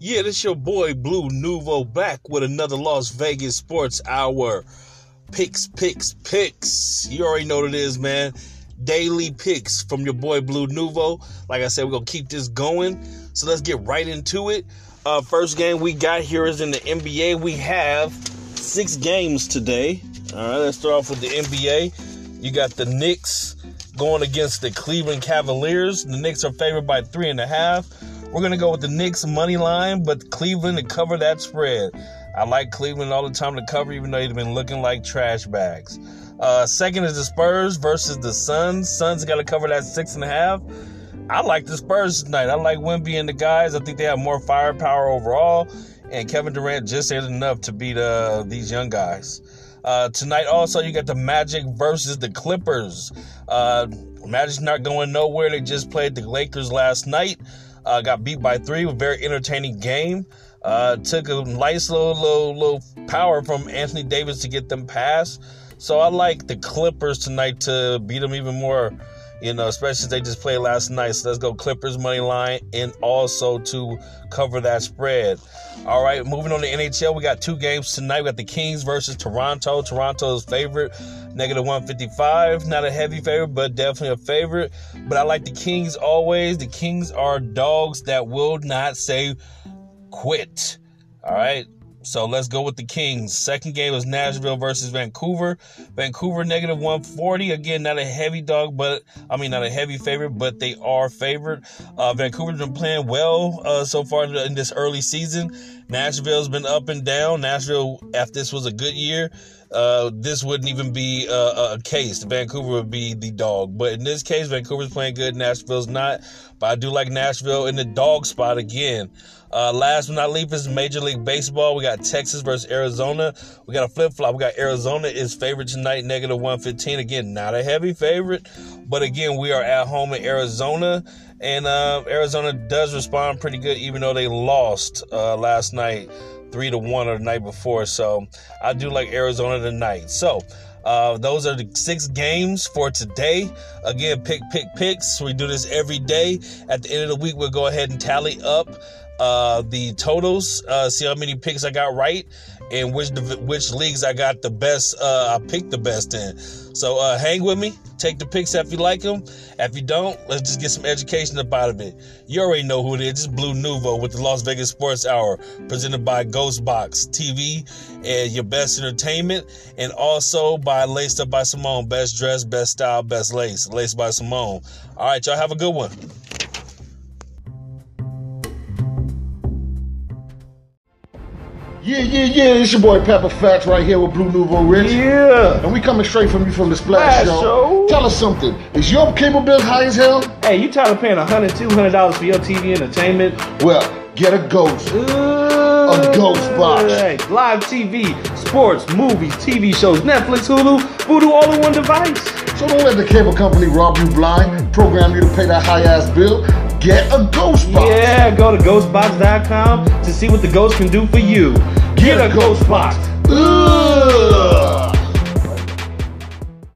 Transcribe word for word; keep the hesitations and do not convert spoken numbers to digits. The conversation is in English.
Yeah, this your boy Blue Nuvo back with another Las Vegas Sports Hour. Picks, picks, picks. You already know what it is, man. Daily picks from your boy Blue Nuvo. Like I said, we're going to keep this going. So let's get right into it. Uh, first game we got here is in the N B A. We have six games today. All right, let's start off with the N B A. You got the Knicks going against the Cleveland Cavaliers. The Knicks are favored by three and a half. We're going to go with the Knicks money line, but Cleveland to cover that spread. I like Cleveland all the time to cover, even though they've been looking like trash bags. Uh, second is the Spurs versus the Suns. Suns got to cover that six and a half. I like the Spurs tonight. I like Wemby and the guys. I think they have more firepower overall, and Kevin Durant just ain't enough to beat uh, these young guys. Uh, tonight also you got the Magic versus the Clippers. Uh, Magic's not going nowhere. They just played the Lakers last night. Uh, got beat by three. A very entertaining game. Uh, took a nice little, little, little power from Anthony Davis to get them past. So I like the Clippers tonight to beat them even more, you know, especially as they just played last night. So let's go Clippers money line and also to cover that spread. All right, moving on to N H L, we got two games tonight. We got the Kings versus Toronto. Toronto's favorite, negative one fifty-five. Not a heavy favorite, but definitely a favorite. But I like the Kings always. The Kings are dogs that will not say quit. All right. So let's go with the Kings. Second game is Nashville versus Vancouver. Vancouver negative one forty. Again, not a heavy dog, but I mean not a heavy favorite, but they are favored. Uh, Vancouver's been playing well uh, so far in this early season. Nashville's been up and down. Nashville, if this was a good year, uh, this wouldn't even be uh, a case. Vancouver would be the dog. But in this case, Vancouver's playing good. Nashville's not. But I do like Nashville in the dog spot again. Uh, last but not least is Major League Baseball. We got Texas versus Arizona. We got a flip-flop. We got Arizona is favored tonight, negative one fifteen. Again, not a heavy favorite. But again, we are at home in Arizona. And uh, Arizona does respond pretty good, even though they lost uh, last night, three to one or the night before. So I do like Arizona tonight. So uh, those are the six games for today. Again, pick, pick, picks. We do this every day. At the end of the week, we'll go ahead and tally up uh, the totals, uh, see how many picks I got right, and which which leagues I got the best, uh, I picked the best in. So uh, hang with me. Take the picks if you like them. If you don't, let's just get some education up out of it. You already know who it is. It's Blue Nuvo with the Las Vegas Sports Hour, presented by Ghostbox T V and your best entertainment, and also by Laced Up by Simone. Best dress, best style, best lace. Laced by Simone. All right, y'all have a good one. Yeah, yeah, yeah, it's your boy Pepper Facts right here with Blue Nuvo Rich. Yeah. And we coming straight from you from the Splash, Splash Show. Show. Tell us something. Is your cable bill high as hell? Hey, you tired of paying one hundred dollars, two hundred dollars for your T V entertainment? Well, get a Ghost. Uh, a Ghost box. Hey, live T V, sports, movies, T V shows, Netflix, Hulu, Voodoo, all in one device. So don't let the cable company rob you blind, program you to pay that high-ass bill. Get a Ghost box. Yeah, go to ghost box dot com to see what the Ghost can do for you. Get, Get a, a Ghost box. box. Ugh.